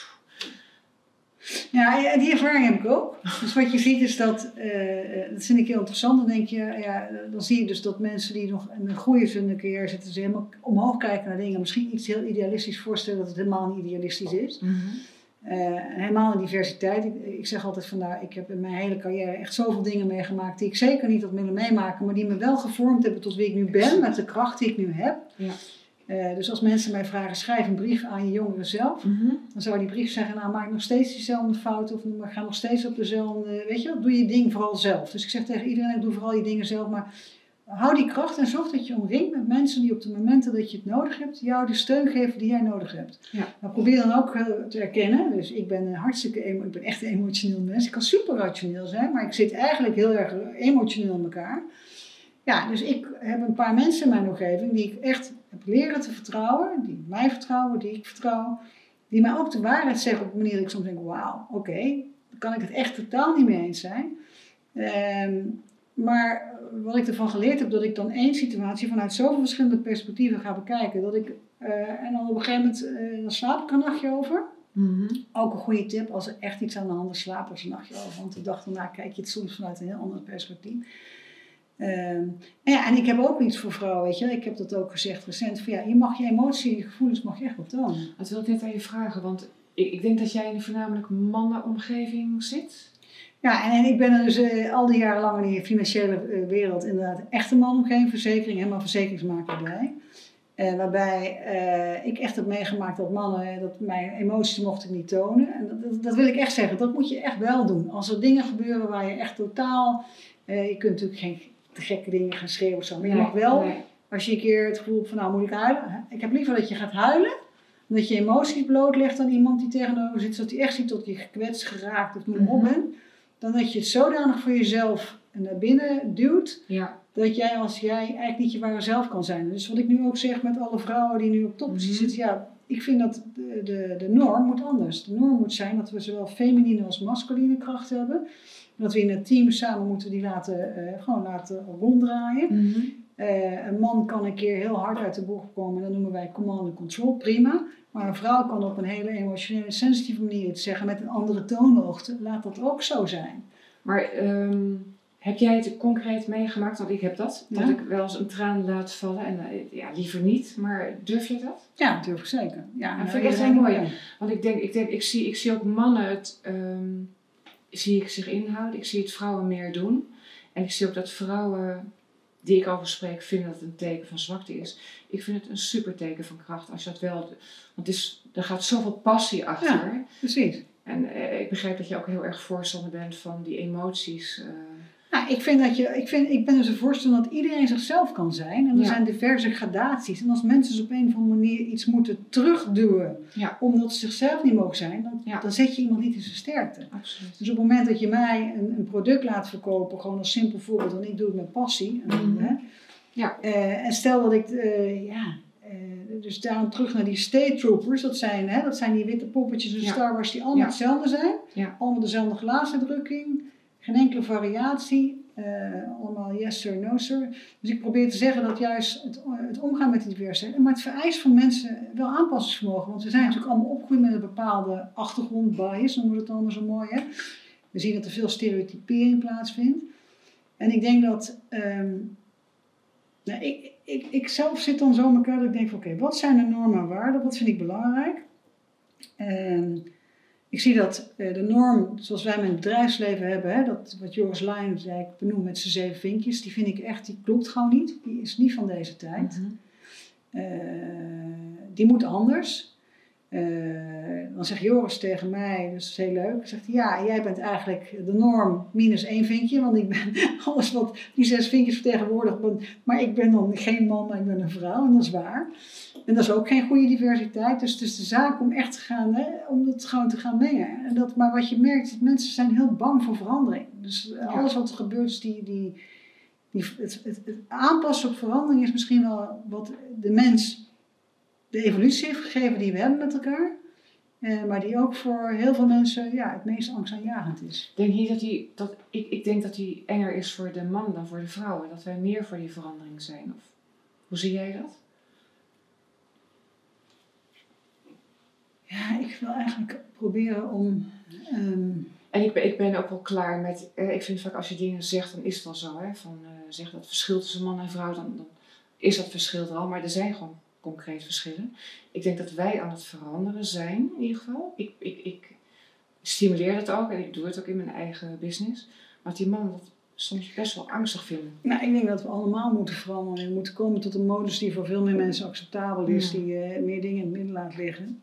Ja, die ervaring heb ik ook. Dus wat je ziet is dat vind ik heel interessant. Dan denk je, dan zie je dus dat mensen die nog in een groeien in een carrière zitten, ze helemaal omhoog kijken naar dingen. Misschien iets heel idealistisch voorstellen dat het helemaal niet idealistisch is. Helemaal in diversiteit. Ik zeg altijd van ik heb in mijn hele carrière echt zoveel dingen meegemaakt die ik zeker niet had willen meemaken, maar die me wel gevormd hebben tot wie ik nu ben, met de kracht die ik nu heb. Ja. Dus als mensen mij vragen, schrijf een brief aan je jongeren zelf. Dan zou die brief zeggen, nou maak nog steeds diezelfde fout of ga nog steeds op dezelfde, weet je, doe je ding vooral zelf. Dus ik zeg tegen iedereen, doe vooral je dingen zelf, maar hou die kracht en zorg dat je omringt met mensen die op de momenten dat je het nodig hebt, jou de steun geven die jij nodig hebt. Ja. Nou, probeer dan ook te erkennen, dus ik ben ik ben echt een emotioneel mens. Ik kan super rationeel zijn, maar ik zit eigenlijk heel erg emotioneel in elkaar. Ja, dus ik heb een paar mensen in mijn omgeving die ik echt heb leren te vertrouwen, die mij vertrouwen, die ik vertrouw, die mij ook de waarheid zeggen op een manier dat ik soms denk, wauw, oké, dan kan ik het echt totaal niet mee eens zijn. Maar wat ik ervan geleerd heb, dat ik dan één situatie vanuit zoveel verschillende perspectieven ga bekijken, dat ik, en dan op een gegeven moment, dan slaap ik er een nachtje over. Ook een goede tip als er echt iets aan de hand is, slaap er een nachtje over. Want de dag daarna kijk je het soms vanuit een heel ander perspectief. En ik heb ook iets voor vrouwen, weet je. Ik heb dat ook gezegd recent. Van, je mag je emotie en je gevoelens mag je echt wel tonen. Dat wil ik net aan je vragen, want ik denk dat jij in een voornamelijk mannenomgeving zit. Ja, en ik ben er dus al die jaren lang in die financiële wereld inderdaad echt een mannenomgeving, verzekering, helemaal verzekeringsmakerij. Waarbij ik echt heb meegemaakt dat mannen, dat mijn emoties mocht ik niet tonen. En dat wil ik echt zeggen, dat moet je echt wel doen. Als er dingen gebeuren waar je echt totaal, je kunt natuurlijk geen te gekke dingen gaan schreeuwen of zo. Maar je mag wel, als je een keer het gevoel hebt van moet ik huilen. Ik heb liever dat je gaat huilen, dan dat je emoties blootlegt aan iemand die tegenover zit, zodat hij echt ziet dat je gekwetst, geraakt of noem maar op bent. Dan dat je het zodanig voor jezelf naar binnen duwt, dat jij eigenlijk niet je ware zelf kan zijn. Dus wat ik nu ook zeg met alle vrouwen die nu op toppositie zitten, ik vind dat de norm moet anders. De norm moet zijn dat we zowel feminine als masculine kracht hebben. En dat we in het team samen moeten die gewoon laten ronddraaien. Een man kan een keer heel hard uit de bocht komen, dat noemen wij command and control, prima. Maar een vrouw kan op een hele emotionele, sensitieve manier iets zeggen met een andere toonhoogte. Laat dat ook zo zijn. Maar heb jij het concreet meegemaakt? Want ik heb dat. Dat ik wel eens een traan laat vallen. En liever niet. Maar durf je dat? Ja, durf ik zeker. Ja, dat vind ik echt heel mooi. Want ik zie ook mannen zie ik zich inhouden. Ik zie het vrouwen meer doen. En ik zie ook dat vrouwen die ik over spreek vinden dat het een teken van zwakte is. Ik vind het een super teken van kracht. Als je dat wel... Want er gaat zoveel passie achter. Ja, precies. En ik begrijp dat je ook heel erg voorstander bent van die emoties. Nou, ik ben dus een voorstander dat iedereen zichzelf kan zijn. En er zijn diverse gradaties. En als mensen dus op een of andere manier iets moeten terugduwen, omdat ze zichzelf niet mogen zijn, dan zet je iemand niet in zijn sterkte. Absoluut. Dus op het moment dat je mij een product laat verkopen, gewoon als simpel voorbeeld, en ik doe het met passie. En stel dat ik, dus daarom terug naar die State Troopers, dat zijn die witte poppetjes in Star Wars die allemaal hetzelfde zijn. Allemaal dezelfde glasuitdrukking. Geen enkele variatie, allemaal yes sir, no sir. Dus ik probeer te zeggen dat juist het omgaan met die diversiteit, maar het vereist van mensen wel aanpassingsvermogen. Want we zijn natuurlijk allemaal opgegroeid met een bepaalde achtergrond, bias, noemen we het allemaal zo mooi. Hè? We zien dat er veel stereotypering plaatsvindt. En ik denk dat, ik zelf zit dan zo in elkaar dat ik denk van oké, wat zijn de normen en waarden, wat vind ik belangrijk? Ik zie dat de norm, zoals wij met het bedrijfsleven hebben, dat wat Joris Lijn benoemt met zijn 7 vinkjes, die vind ik echt, die klopt gewoon niet. Die is niet van deze tijd. Die moet anders. Dan zegt Joris tegen mij, dus dat is heel leuk, zegt hij, jij bent eigenlijk de norm minus 1 vinkje, want ik ben alles wat die 6 vinkjes vertegenwoordigd ben, maar ik ben dan geen man, maar ik ben een vrouw, en dat is waar. En dat is ook geen goede diversiteit, dus het is de zaak om echt te gaan, om het gewoon te gaan mengen. Maar wat je merkt, is dat mensen zijn heel bang voor verandering. Dus alles wat er gebeurt, is het aanpassen op verandering is misschien wel wat de mens de evolutie heeft gegeven die we hebben met elkaar. Maar die ook voor heel veel mensen het meest angstaanjagend is. Denk je ik denk dat die enger is voor de man dan voor de vrouwen. Dat wij meer voor die verandering zijn. Of, hoe zie jij dat? Ja, ik wil eigenlijk proberen om... En ik ben ook wel klaar met... ik vind vaak als je dingen zegt, dan is het wel zo. Hè, zeg dat verschil tussen man en vrouw, dan is dat verschil er al. Maar er zijn gewoon concreet verschillen. Ik denk dat wij aan het veranderen zijn, in ieder geval. Ik stimuleer dat ook en ik doe het ook in mijn eigen business. Maar die mannen dat soms best wel angstig vinden. Nou, ik denk dat we allemaal moeten veranderen. En we moeten komen tot een modus die voor veel meer mensen acceptabel is. Die meer dingen in het midden laat liggen.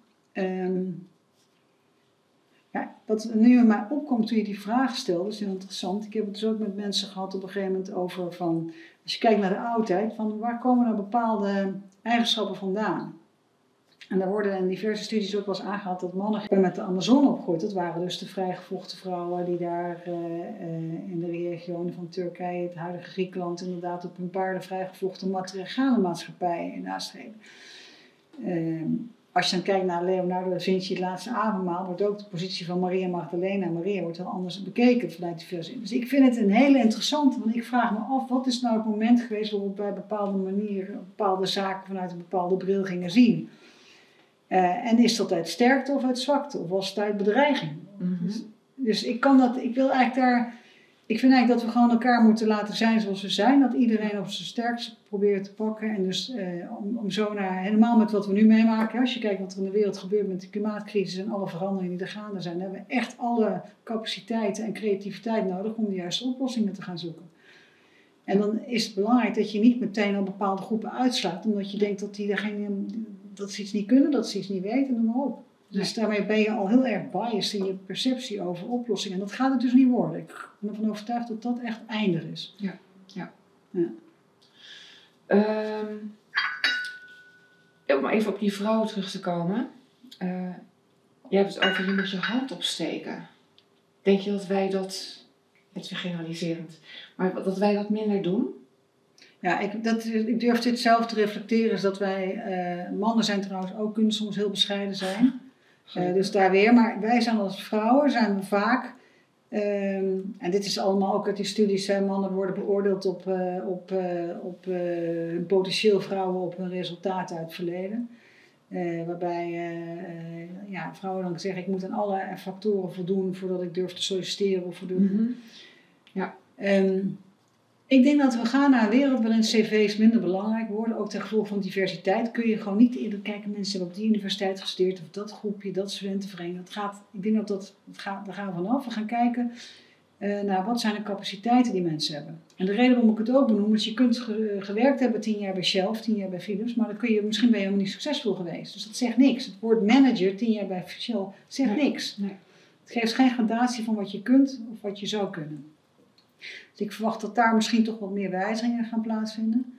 Wat nu in mij opkomt toen je die vraag stelde, is heel interessant. Ik heb het dus ook met mensen gehad op een gegeven moment over van... Als je kijkt naar de oudheid, van waar komen nou bepaalde eigenschappen vandaan? En daar worden in diverse studies ook wel eens aangehaald dat mannen met de Amazone opgroeid. Dat waren dus de vrijgevochten vrouwen die daar in de regio van Turkije, het huidige Griekenland, inderdaad op hun paarden vrijgevochten matriarchale maatschappij nastreven. Als je dan kijkt naar Leonardo da Vinci, het laatste avondmaal, wordt ook de positie van Maria Magdalena en Maria wordt dan anders bekeken vanuit die versie. Dus ik vind het een hele interessante, want ik vraag me af, wat is nou het moment geweest waarop wij bepaalde manieren, bepaalde zaken vanuit een bepaalde bril gingen zien? En is dat uit sterkte of uit zwakte? Of was het uit bedreiging? Dus ik vind eigenlijk dat we gewoon elkaar moeten laten zijn zoals we zijn. Dat iedereen op zijn sterkste probeert te pakken. En dus om zo helemaal met wat we nu meemaken. Als je kijkt wat er in de wereld gebeurt met de klimaatcrisis en alle veranderingen die er gaande zijn. Dan hebben we echt alle capaciteiten en creativiteit nodig om de juiste oplossingen te gaan zoeken. En dan is het belangrijk dat je niet meteen al bepaalde groepen uitslaat. Omdat je denkt dat ze iets niet kunnen, dat ze iets niet weten, noem maar op. Dus daarmee ben je al heel erg biased in je perceptie over oplossingen. En dat gaat het dus niet worden. Ik ben ervan overtuigd dat dat echt eindig is. Ja. Om even op die vrouwen terug te komen. Je hebt het over je moet je hand opsteken. Denk je dat wij dat, het is generaliserend, maar dat wij dat minder doen? Ja, ik durf dit zelf te reflecteren. Is dat wij, mannen zijn trouwens ook, kunnen soms heel bescheiden zijn. Dus daar weer, maar wij zijn als vrouwen, zijn we vaak, en dit is allemaal ook uit die studies, mannen worden beoordeeld op hun potentieel, vrouwen op hun resultaten uit het verleden. Waarbij vrouwen dan zeggen, ik moet aan alle factoren voldoen voordat ik durf te solliciteren of voldoen. Ja. Ik denk dat we gaan naar een wereld waarin cv's minder belangrijk worden. Ook ten gevolge van diversiteit kun je gewoon niet eerder kijken. Mensen hebben op die universiteit gestudeerd of dat groepje, dat studentenvereniging. Ik denk dat daar gaan we vanaf. We gaan kijken naar wat zijn de capaciteiten die mensen hebben. En de reden waarom ik het ook benoem is je kunt gewerkt hebben 10 jaar bij Shell of 10 jaar bij Philips. Maar misschien ben je helemaal niet succesvol geweest. Dus dat zegt niks. Het woord manager 10 jaar bij Shell zegt niks. Nee. Het geeft geen gradatie van wat je kunt of wat je zou kunnen. Dus ik verwacht dat daar misschien toch wat meer wijzigingen gaan plaatsvinden.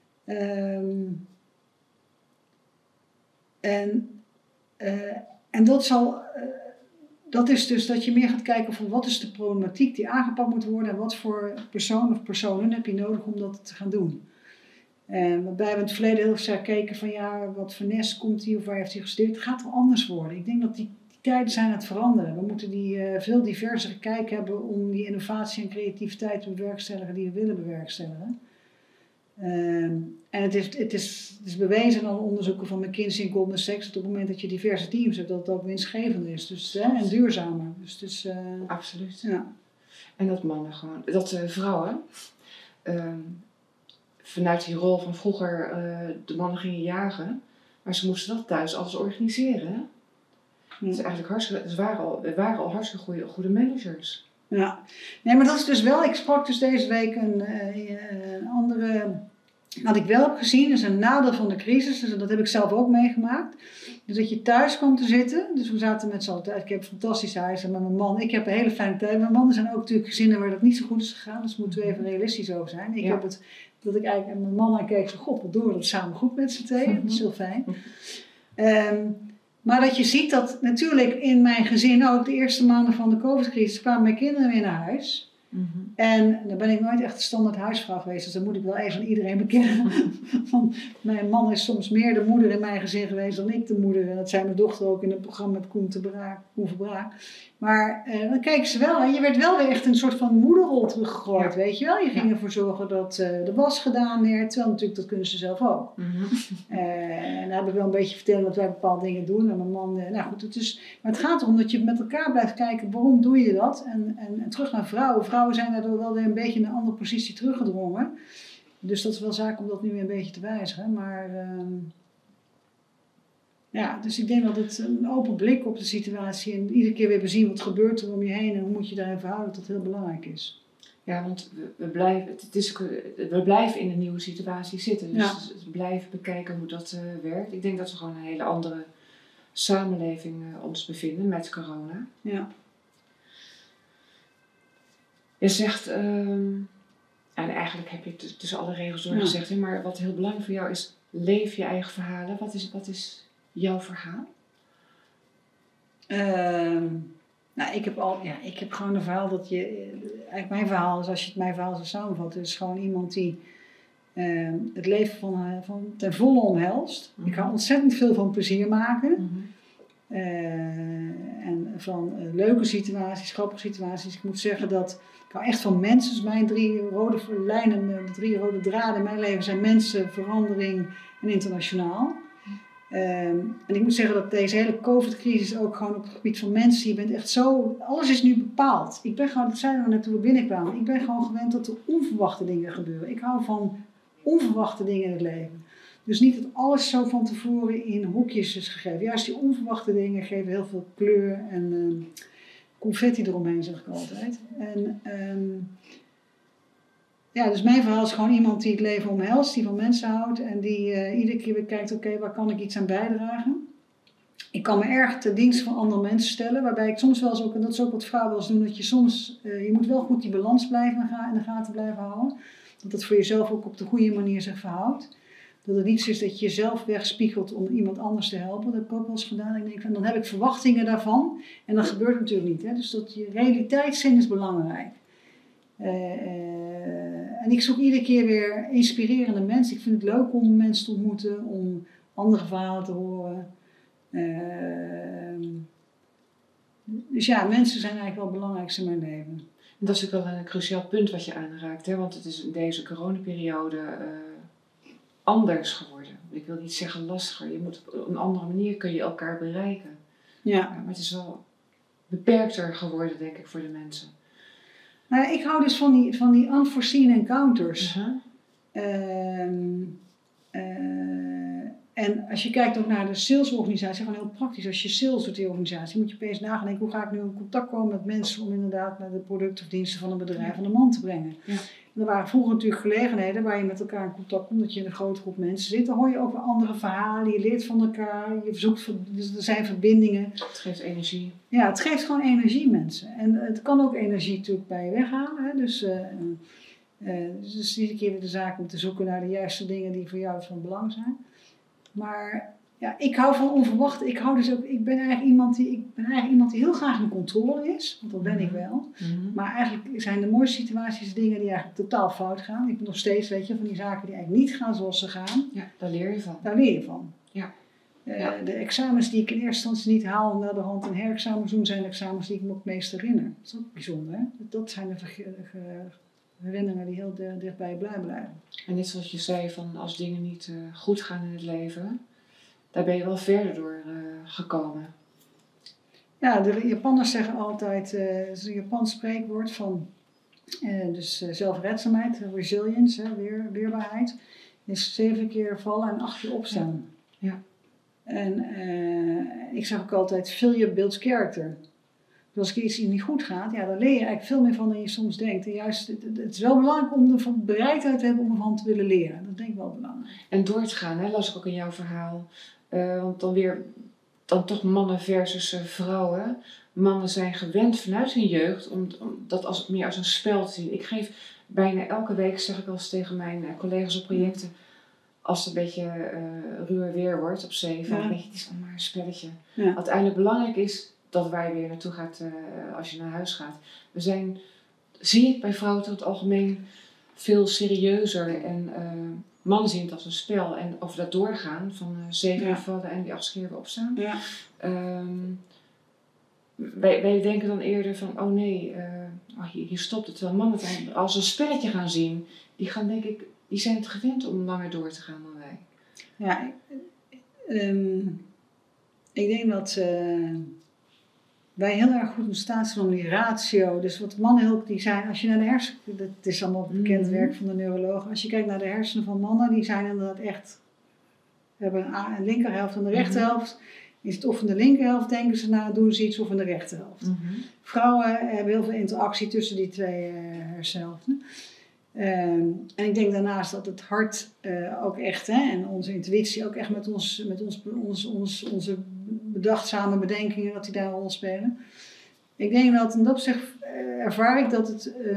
En dat is dus dat je meer gaat kijken van wat is de problematiek die aangepakt moet worden en wat voor persoon of personen heb je nodig om dat te gaan doen. Waarbij we in het verleden heel sterk keken van wat voor nest komt hij of waar heeft hij gestudeerd. Het gaat wel anders worden. Ik denk dat die tijden zijn aan het veranderen. We moeten die veel diversere kijk hebben om die innovatie en creativiteit te bewerkstelligen die we willen bewerkstelligen. En het is bewezen aan onderzoeken van McKinsey en Goldman Sachs dat op het moment dat je diverse teams hebt, dat het ook winstgevender is dus, en duurzamer. Dus het is, absoluut. Ja. En dat vrouwen vanuit die rol van vroeger de mannen gingen jagen, maar ze moesten dat thuis alles organiseren. Het is eigenlijk hartstikke, we waren al hartstikke goede managers. Ja, nee, maar dat is dus wel. Ik sprak dus deze week een andere. Wat ik wel heb gezien is een nadeel van de crisis, dus dat heb ik zelf ook meegemaakt. Dus dat je thuis kwam te zitten. Dus we zaten met z'n allen thuis. Ik heb een fantastisch huis en met mijn man. Ik heb een hele fijne tijd. Mijn mannen zijn ook natuurlijk gezinnen waar dat niet zo goed is gegaan. Dus moeten we even realistisch over zijn. Ik heb het, dat ik eigenlijk mijn man aankeek van god, wat doen we dat samen goed met z'n tweeën. Dat is heel fijn. Maar dat je ziet dat natuurlijk in mijn gezin ook de eerste maanden van de COVID-crisis kwamen mijn kinderen weer naar huis. En dan ben ik nooit echt de standaard huisvrouw geweest, dus dat moet ik wel even aan iedereen bekennen. Want mijn man is soms meer de moeder in mijn gezin geweest dan ik de moeder. En dat zei mijn dochter ook in het programma met Koen Verbraak. Maar dan keken ze wel en je werd wel weer echt een soort van moederrol teruggegooid, weet je wel. Je ging ervoor zorgen dat de was gedaan werd, terwijl natuurlijk dat kunnen ze zelf ook. En dan heb ik wel een beetje verteld dat wij bepaalde dingen doen. En mijn man, nou goed, maar het gaat erom dat je met elkaar blijft kijken, waarom doe je dat? En terug naar vrouwen. Vrouwen zijn daardoor wel weer een beetje in een andere positie teruggedrongen. Dus dat is wel zaak om dat nu weer een beetje te wijzigen. Maar dus ik denk dat het een open blik op de situatie en iedere keer weer bezien wat gebeurt er om je heen en hoe moet je daarin verhouden, dat heel belangrijk is. Ja, want we blijven in een nieuwe situatie zitten. Dus we blijven bekijken hoe dat werkt. Ik denk dat we gewoon een hele andere samenleving ons bevinden met corona. Ja. Je zegt, en eigenlijk heb je het tussen alle regels door gezegd, hè, maar wat heel belangrijk voor jou is, leef je eigen verhalen. Wat is jouw verhaal? Ik heb gewoon een verhaal dat eigenlijk mijn verhaal is, als je mijn verhaal zou samenvatten, is gewoon iemand die het leven van ten volle omhelst. Ik hou ontzettend veel van plezier maken. En van leuke situaties, grappige situaties. Ik moet zeggen dat ik hou echt van mensen. Dus mijn 3 rode lijnen, de 3 rode draden in mijn leven zijn mensen, verandering en internationaal. En ik moet zeggen dat deze hele COVID-crisis ook gewoon op het gebied van mensen, je bent echt zo, alles is nu bepaald. Ik ben gewoon, dat zeiden we net toen we binnenkwamen, ik ben gewoon gewend dat er onverwachte dingen gebeuren. Ik hou van onverwachte dingen in het leven. Dus niet dat alles zo van tevoren in hokjes is gegeven. Juist die onverwachte dingen geven heel veel kleur en confetti eromheen, zeg ik altijd. Dus mijn verhaal is gewoon iemand die het leven omhelst, die van mensen houdt en die iedere keer weer kijkt, oké, waar kan ik iets aan bijdragen? Ik kan me erg ten dienste van andere mensen stellen, waarbij ik soms wel eens ook, en dat is ook wat vrouwen wel eens doen, dat je soms, je moet wel goed die balans blijven in de gaten blijven houden. Dat het voor jezelf ook op de goede manier zich verhoudt. Dat het niet zo is dat je jezelf wegspiegelt om iemand anders te helpen. Dat heb ik ook wel eens gedaan. Ik denk van, dan heb ik verwachtingen daarvan. En dat gebeurt natuurlijk niet. Hè? Dus dat je realiteitszin is belangrijk. En ik zoek iedere keer weer inspirerende mensen. Ik vind het leuk om mensen te ontmoeten, om andere verhalen te horen. Dus ja, mensen zijn eigenlijk wel het belangrijkste in mijn leven. En dat is ook wel een cruciaal punt wat je aanraakt, hè? Want het is in deze coronaperiode anders geworden. Ik wil niet zeggen lastiger. Je moet op een andere manier kun je elkaar bereiken. Ja. Maar het is wel beperkter geworden, denk ik, voor de mensen. Nou, ik hou dus van die unforeseen encounters. En als je kijkt ook naar de salesorganisatie, gewoon heel praktisch. Als je sales doet die organisatie, moet je opeens nagaan denken, hoe ga ik nu in contact komen met mensen om inderdaad naar de producten of diensten van een bedrijf aan de man te brengen. Ja. Er waren vroeger natuurlijk gelegenheden waar je met elkaar in contact komt, dat je in een grote groep mensen zit. Dan hoor je ook weer andere verhalen, je leert van elkaar, je zoekt, dus er zijn verbindingen. Het geeft energie. Ja, het geeft gewoon energie, mensen. En het kan ook energie natuurlijk bij je weghalen. Hè? Dus iedere keer weer de zaak om te zoeken naar de juiste dingen die voor jou van belang zijn. Maar ja, ik hou van onverwacht. Ik ben eigenlijk iemand die heel graag in controle is. Want dat ben ik wel. Mm-hmm. Maar eigenlijk zijn de mooiste situaties dingen die eigenlijk totaal fout gaan. Ik ben nog steeds, weet je, van die zaken die eigenlijk niet gaan zoals ze gaan. Ja, daar leer je van. Daar leer je van. Ja. De examens die ik in eerste instantie niet haal, naar de hand een herexamens doen, zijn examens die ik me ook het meest herinner. Dat is ook bijzonder, hè? Dat zijn de herinneringen die heel dichtbij blijven. En net zoals je zei, van als dingen niet goed gaan in het leven, daar ben je wel verder door gekomen. Ja, de Japanners zeggen altijd, het is een Japans spreekwoord van zelfredzaamheid, resilience, weerbaarheid, is 7 keer vallen en 8 keer opstaan. Ja. En ik zeg ook altijd, failure builds character. Dus als iets niet goed gaat, ja, dan leer je eigenlijk veel meer van dan je soms denkt. En juist, het is wel belangrijk om de bereidheid te hebben om ervan te willen leren. Dat denk ik wel belangrijk. En door te gaan, hè, las ik ook in jouw verhaal. Want dan toch mannen versus vrouwen. Mannen zijn gewend vanuit hun jeugd om dat meer als een spel te zien. Ik geef bijna elke week, zeg ik wel eens tegen mijn collega's op projecten, als het een beetje ruwer weer wordt op 7, ja. Het is maar een spelletje. Ja. Wat uiteindelijk belangrijk is, dat waar je weer naartoe gaat als je naar huis gaat. Zie ik bij vrouwen tot het algemeen veel serieuzer. En mannen zien het als een spel. En over dat doorgaan van 7 keer vallen en die 8 keer weer opstaan. Ja. Wij denken dan eerder van, oh nee, hier stopt het. Terwijl mannen het als een spelletje gaan zien. Die zijn het gewend om langer door te gaan dan wij. Ja, ik denk dat wij heel erg goed in staat zijn om die ratio, dus wat mannen heel, die zijn, als je naar de hersenen, dat is allemaal bekend werk van de neurologen, als je kijkt naar de hersenen van mannen, die zijn inderdaad echt, hebben een linkerhelft en de rechterhelft, is het of in de linkerhelft denken ze na, doen ze iets of in de rechterhelft. Vrouwen hebben heel veel interactie tussen die twee hersenhelften. En ik denk daarnaast dat het hart ook echt, en onze intuïtie ook echt met onze bedachtzame bedenkingen, dat die daar een rol spelen. Ik denk dat in dat opzicht ervaar ik dat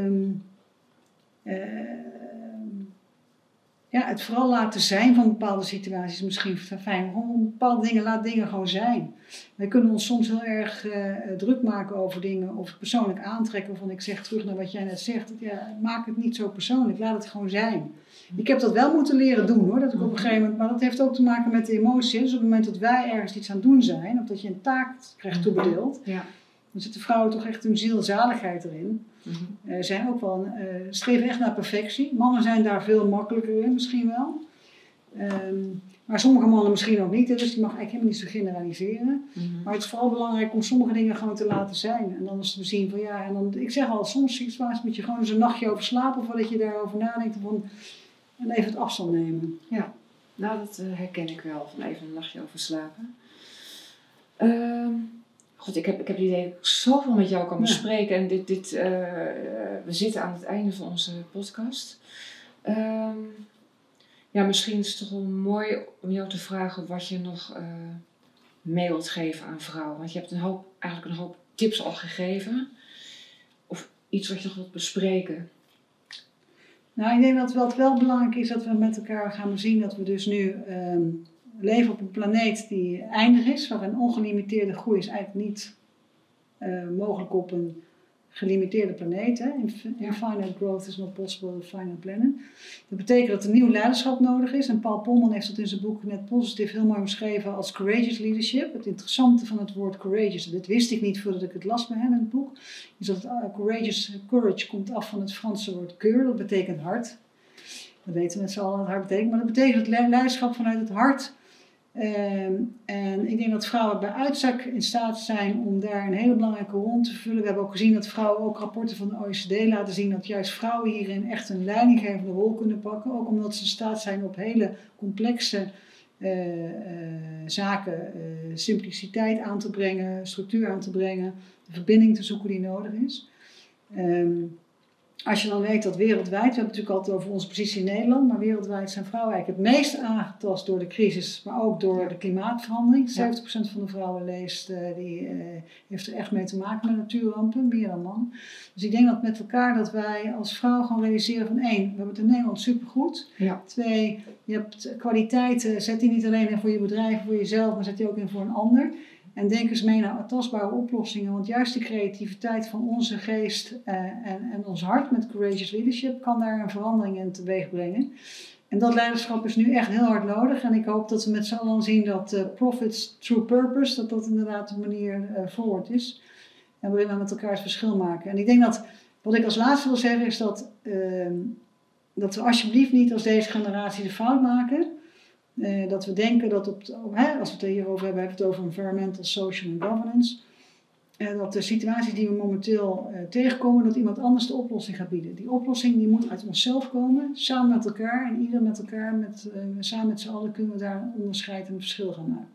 het vooral laten zijn van bepaalde situaties misschien fijn. Gewoon bepaalde dingen, laat dingen gewoon zijn. Wij kunnen ons soms heel erg druk maken over dingen of persoonlijk aantrekken. Waarvan ik zeg terug naar wat jij net zegt. Maak het niet zo persoonlijk, laat het gewoon zijn. Ik heb dat wel moeten leren doen hoor. Dat ik op een gegeven moment, maar dat heeft ook te maken met de emotie. Dus op het moment dat wij ergens iets aan het doen zijn, of dat je een taak krijgt toebedeeld, dan zitten vrouwen toch echt hun zielzaligheid erin. Zijn ook wel streven echt naar perfectie. Mannen zijn daar veel makkelijker in, misschien wel. Maar sommige mannen misschien ook niet, dus die mag eigenlijk helemaal niet zo generaliseren. Maar het is vooral belangrijk om sommige dingen gewoon te laten zijn. En dan als we zien van ja, en dan, ik zeg al, soms situaties moet je gewoon eens een nachtje over slapen voordat je daarover nadenkt. En even het afstand nemen. Ja, nou dat herken ik wel, van even een nachtje over slapen. Goed, ik heb het idee dat ik zoveel met jou kan bespreken. En we zitten aan het einde van onze podcast. Misschien is het toch wel mooi om jou te vragen wat je nog mee wilt geven aan vrouwen. Want je hebt eigenlijk een hoop tips al gegeven. Of iets wat je nog wilt bespreken. Nou, ik denk dat het wel belangrijk is dat we met elkaar gaan zien dat we dus nu leven op een planeet die eindig is. Waarin ongelimiteerde groei is eigenlijk niet mogelijk op een gelimiteerde planeet. Hè? Infinite growth is not possible on a finite planet. Dat betekent dat er nieuw leiderschap nodig is. En Paul Polman heeft dat in zijn boek Net Positief heel mooi omschreven als courageous leadership. Het interessante van het woord courageous, dat wist ik niet voordat ik het las bij hem in het boek, is dat courage komt af van het Franse woord cœur, dat betekent hart. We weten met z'n allen wat hart betekent, maar dat betekent leiderschap vanuit het hart. En ik denk dat vrouwen bij uitstek in staat zijn om daar een hele belangrijke rol te vervullen. We hebben ook gezien dat vrouwen, ook rapporten van de OECD laten zien dat juist vrouwen hierin echt een leidinggevende rol kunnen pakken. Ook omdat ze in staat zijn op hele complexe zaken simpliciteit aan te brengen, structuur aan te brengen, de verbinding te zoeken die nodig is. Als je dan weet dat wereldwijd, we hebben het natuurlijk altijd over onze positie in Nederland, maar wereldwijd zijn vrouwen eigenlijk het meest aangetast door de crisis, maar ook door de klimaatverandering. 70% van de vrouwen heeft er echt mee te maken met natuurrampen, meer dan man. Dus ik denk dat met elkaar dat wij als vrouw gewoon realiseren van 1, we hebben het in Nederland supergoed. 2, je hebt kwaliteiten, zet die niet alleen in voor je bedrijf, voor jezelf, maar zet die ook in voor een ander. En denk eens mee naar tastbare oplossingen, want juist de creativiteit van onze geest en ons hart met courageous leadership kan daar een verandering in teweeg brengen. En dat leiderschap is nu echt heel hard nodig en ik hoop dat we met z'n allen zien dat profits through purpose, dat inderdaad de manier forward is. En waarin we met elkaar het verschil maken. En ik denk dat, wat ik als laatste wil zeggen is dat we alsjeblieft niet als deze generatie de fout maken. Dat we denken dat als we het hierover hebben we het over environmental, social en governance. Dat de situaties die we momenteel tegenkomen, dat iemand anders de oplossing gaat bieden. Die oplossing die moet uit onszelf komen, samen met elkaar. En ieder met elkaar, samen met z'n allen kunnen we daar een onderscheid en een verschil gaan maken.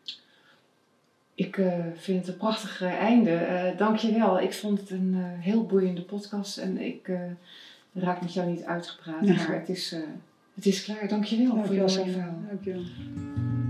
Ik vind het een prachtig einde. Dank je wel. Ik vond het een heel boeiende podcast. En ik raak met jou niet uitgepraat, maar het is klaar. Dank je wel voor je mooie verhaal. Dank je wel.